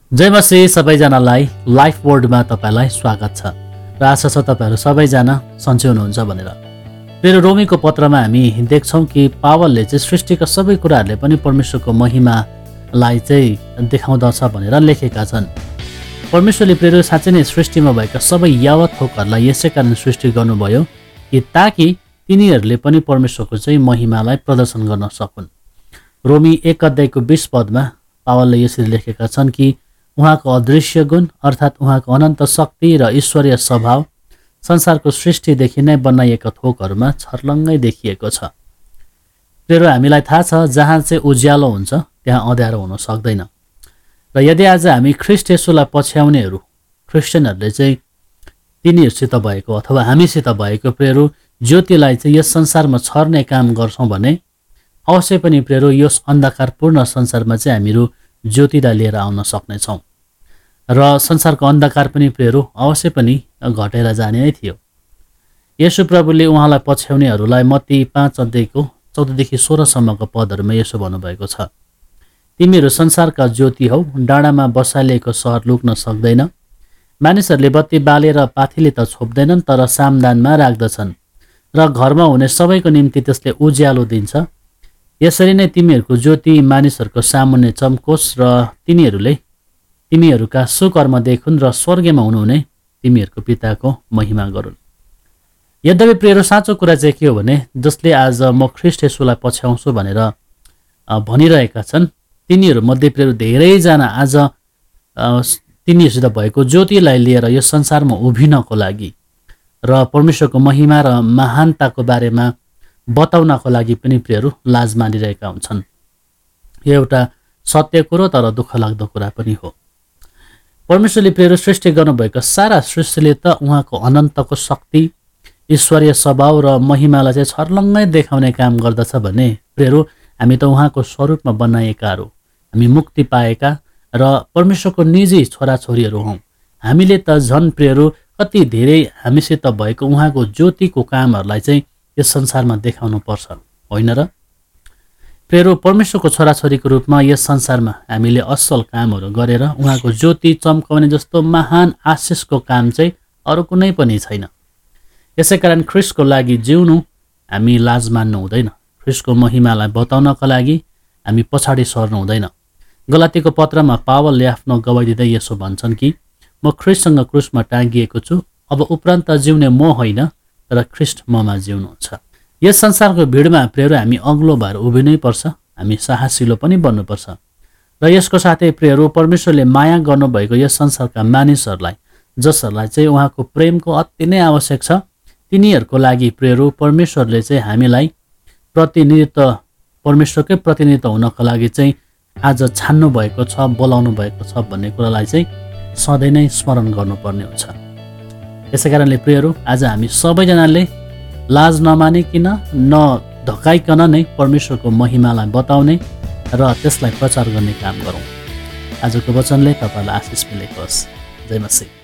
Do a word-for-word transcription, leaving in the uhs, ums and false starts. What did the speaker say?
जय मसी सबैजनालाई लाइफ वर्ल्डमा तपाईलाई स्वागत छ र आशा छ तपाईहरू सबैजना सन्चै हुनुहुन्छ भनेर। फेरि रोमीको पत्रमा हामी देख्छौँ कि पावलले चाहिँ सृष्टिका सबै कुराहरूले पनि परमेश्वरको महिमालाई चाहिँ देखाउँदछ भनेर लेखेका छन्। परमेश्वरले प्रेरो साँच्चै नै सृष्टिमा भएका सबै यावत थोकहरूलाई यसै कारण सृष्टि गर्नुभयो कि ताकि तिनीहरूले पनि परमेश्वरको चाहिँ महिमालाई प्रदर्शन गर्न सकुन्। रोमी एक अध्यायको बीस पदमा पावलले यसरी लेखेका छन् कि उहाँको अदृश्य गुण अर्थात् उहाँको अनन्त शक्ति र ईश्वरीय स्वभाव संसारको सृष्टिदेखि नै बनाइएका थोकहरूमा छर्लङ्गै देखिएको छ। प्रेरो हामीलाई थाहा छ जहाँ चाहिँ उज्यालो हुन्छ त्यहाँ अँध्यारो हुन सक्दैन। र यदि आज हामी ख्रिस्ट येशूलाई पछ्याउनेहरू क्रिस्चियनहरूले चाहिँ तिनीहरूसित भएको अथवा हामीसित भएको प्रेरो ज्योतिलाई चाहिँ यस संसारमा छर्ने काम गर्छौँ भने अवश्य पनि प्रेरो यस अन्धकारपूर्ण संसारमा चाहिँ हामीहरू ज्योतिलाई लिएर आउन सक्नेछौँ र संसारको अन्धकार पनि प्रेरो अवश्य पनि घटेर जाने नै थियो। येशू प्रभुले उहाँलाई पछ्याउनेहरूलाई मत्ती पाँच अध्यायको चौधदेखि सोह्रसम्मको पदहरूमा यसो भन्नुभएको छ। तिमीहरू संसारका ज्योति हौ, डाँडामा बसालिएको सहर लुक्न सक्दैन। मानिसहरूले बत्ती बालेर पाथिले त छोप्दैनन् तर सामदानमा राख्दछन् र घरमा हुने सबैको निम्ति त्यसले उज्यालो दिन्छ। यसरी नै तिमीहरूको ज्योति मानिसहरूको सामुन्ने चम्कोस् र तिनीहरूले तिमीहरूका सुकर्म देखुन् र स्वर्गमा हुनुहुने तिमीहरूको पिताको महिमा गरून्। यद्यपि प्रेरो साँचो कुरा चाहिँ के हो भने जसले आज म ख्रिस्ट येशूलाई पछ्याउँछु भनेर भनिरहेका छन् तिनीहरूमध्ये प्रेरो धेरैजना आज तिनीहरूसित भएको ज्योतिलाई लिएर यो संसारमा उभिनको लागि र परमेश्वरको महिमा र महानताको बारेमा बताउनको लागि पनि प्रेरो लाज मानिरहेका हुन्छन्। यो एउटा सत्य कुरो तर दुःख लाग्दो कुरा पनि हो। परमेश्वरले प्रेरो सृष्टि गर्नुभएको सारा सृष्टिले त उहाँको अनन्तको शक्ति ईश्वरीय स्वभाव र महिमालाई चाहिँ छर्लङ्गै देखाउने काम गर्दछ भने प्रेरो हामी त उहाँको स्वरूपमा बनाएकाहरू, हामी मुक्ति पाएका र परमेश्वरको निजी छोराछोरीहरू हौँ। हामीले त झन् प्रेरो कति धेरै हामीसित भएको उहाँको ज्योतिको कामहरूलाई चाहिँ यस संसारमा देखाउनु पर्छ होइन र? प्रेरो परमेश्वरको छोराछोरीको रूपमा यस संसारमा हामीले असल कामहरू गरेर उहाँको ज्योति चम्काउने जस्तो महान आशिषको काम चाहिँ अरू कुनै पनि छैन। यसै कारण ख्रिस्टको लागि जिउनु हामी लाज मान्नु हुँदैन। ख्रिस्टको महिमालाई बताउनका लागि हामी पछाडि सर्नु हुँदैन। गलातीको पत्रमा पावलले आफ्नो गवाई दिँदै यसो भन्छन् कि म ख्रिस्टसँग क्रुसमा टाँगिएको छु, अब उपरान्त जिउने म होइन तर ख्रिस्ट ममा जिउनुहुन्छ। यस संसारको भिडमा प्रेरो हामी अग्लो भएर उभिनै पर्छ, हामी साहसिलो पनि बन्नुपर्छ। र यसको साथै प्रेरो परमेश्वरले माया गर्नुभएको यस संसारका मानिसहरूलाई जसहरूलाई चाहिँ उहाँको प्रेमको अति नै आवश्यक छ तिनीहरूको लागि प्रेरो परमेश्वरले चाहिँ हामीलाई प्रतिनिधित्व परमेश्वरकै प्रतिनिधित्व हुनको लागि चाहिँ आज छान्नु भएको छ, बोलाउनु भएको छ भन्ने कुरालाई चाहिँ सधैँ नै स्मरण गर्नुपर्ने हुन्छ। यसै कारणले प्रेरो आज हामी सबैजनाले लाज नमानिकन नधकाइकन नै परमेश्वरको महिमालाई बताउने र त्यसलाई प्रचार गर्ने काम गरौँ। आजको वचनले तपाईँलाई आशिष मिलेको होस्। जय मसीह।